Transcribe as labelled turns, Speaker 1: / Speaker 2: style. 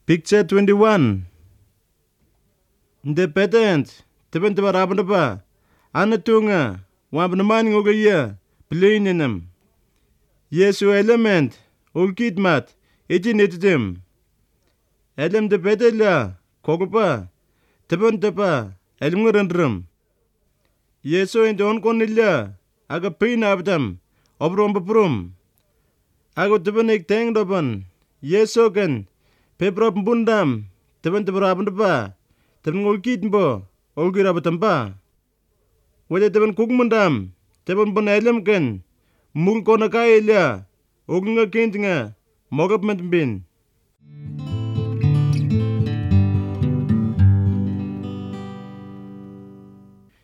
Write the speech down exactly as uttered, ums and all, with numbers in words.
Speaker 1: Picture twenty-one. The patent, tepen tepa rapan tepa, anatunga, wabnaman ngogaya, plainenam. Yesu element, ulkit mat, itin ititim. Elam de petela, kogopa, tepen tepa, elam ngerendram. Yesu indon konilla, aga pin abdam, obrom beprum. Aku tepen ik teng dopan, Yesu kan, peprop bundam, tepen tepa rapan tepa, tepen ulkit mbo, ulkit abatampa. Wajah tepen kukmundam, tepen pun elam kan, mul kona kaya lia, ugunga kintinga, mogap matbin.